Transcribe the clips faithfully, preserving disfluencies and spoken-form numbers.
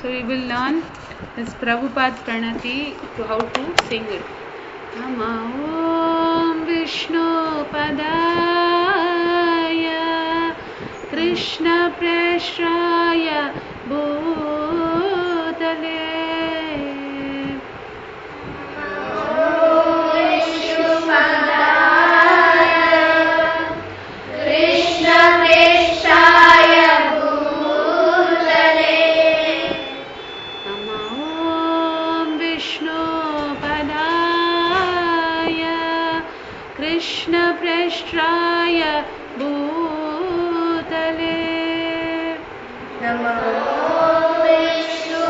So we will learn this Prabhupada Pranati to how to sing it. Nama Om Vishnu Padaya Krishna Preshraya Bhutale Krishna Preshraya Bhutale Namo Vishnu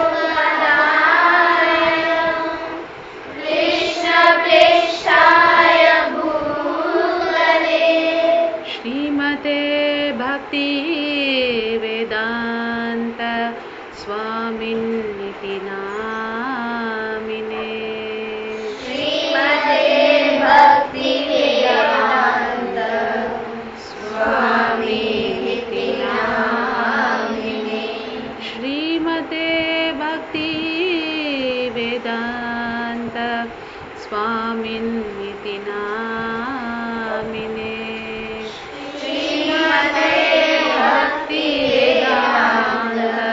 Padaya Krishna Preshraya Bhutale Srimate Bhakti Vedanta Swaminiti Namine Srimate Bhakti Swaminiti Namine Srimate Bhakti Vedanta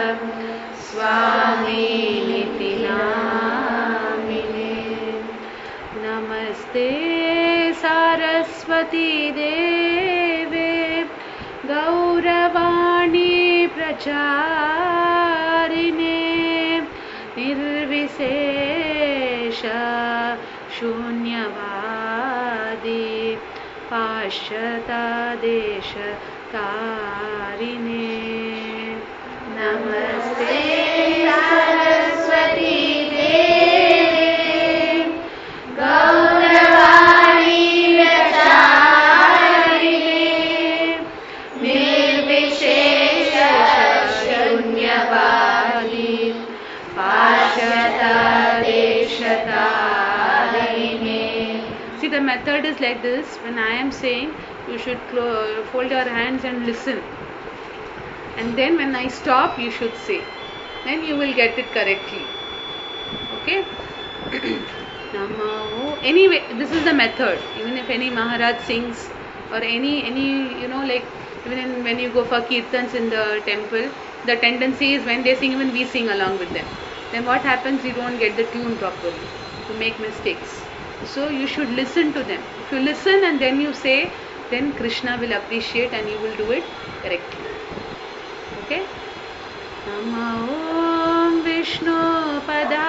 Swaminiti Namine Namaste Saraswati Deve Gauravani Pracharine Nirvisesha Shunyavadi Pashyata Desha Tarine Namaste Saraswati Devi Gauravani Pracharine Nirvishesha Shunyavadi Pashyata Desha See, the method is like this. When I am saying, you should clo- fold your hands and listen. And then when I stop, you should say. Then you will get it correctly. Okay? Namo. Anyway, this is the method. Even if any Maharaj sings or any, any you know, like even in, when you go for kirtans in the temple, the tendency is when they sing, even we sing along with them. Then what happens? You don't get the tune properly. You make mistakes. So you should listen to them. If you listen and then you say, then Krishna will appreciate and you will do it correctly. Okay? Nama Om Vishnu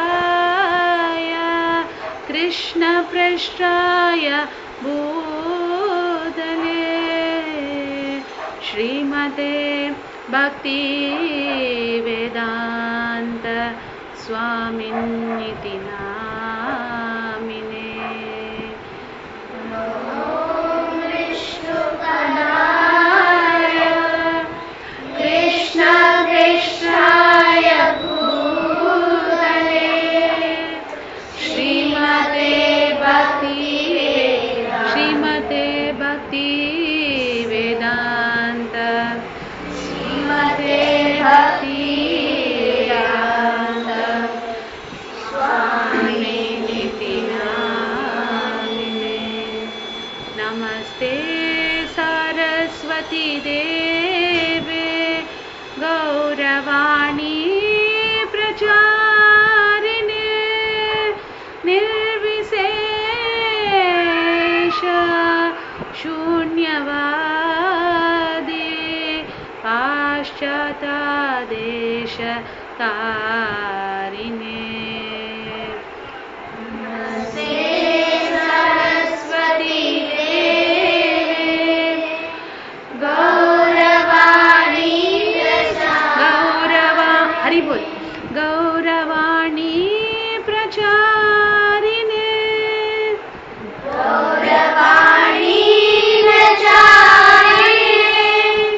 Padaya Krishna Preshraya Bhutale Srimate Bhakti Vedanta Swaminiti Namine Krishna Preshraya Bhutale Srimate Bhakti Srimate Bhakti Vedanta Srimate Bhakti Vedanta Swaminiti Namine Namaste Saraswati Deve Gauravani Pracharine Nirvisesha Shunyavadi Pashyata Desha Tarine Namaste Saraswati Devi Gauravani Haribol Gauravani Pracharine Gauravani Pracharine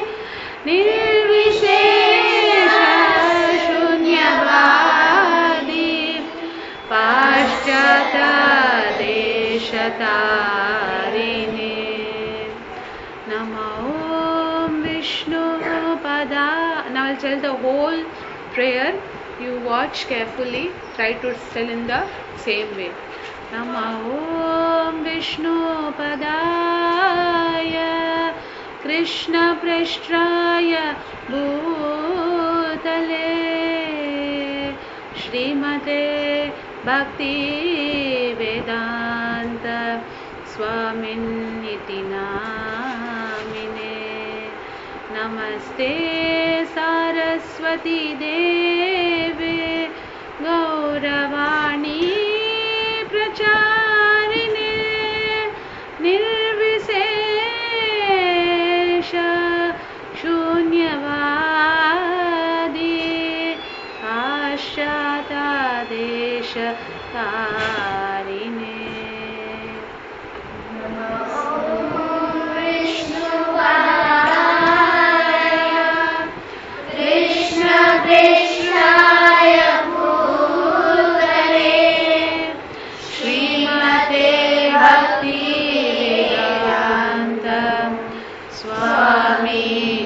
Nirvishesha Shunyavadi Pashyata Desha Tarine Nama Om Vishnu Pada. Now I'll tell the whole prayer, you watch carefully, try to tell in the same way. Nama Om Vishnu Padaya Krishna Prashraya Bhutale Shrimate Bhakti Vedanta Swamin Iti Namine Namaste Saraswati Deve Gauravani Pracharine Nirvisesha Shunyavadi Ashata Desha Tarine. Swami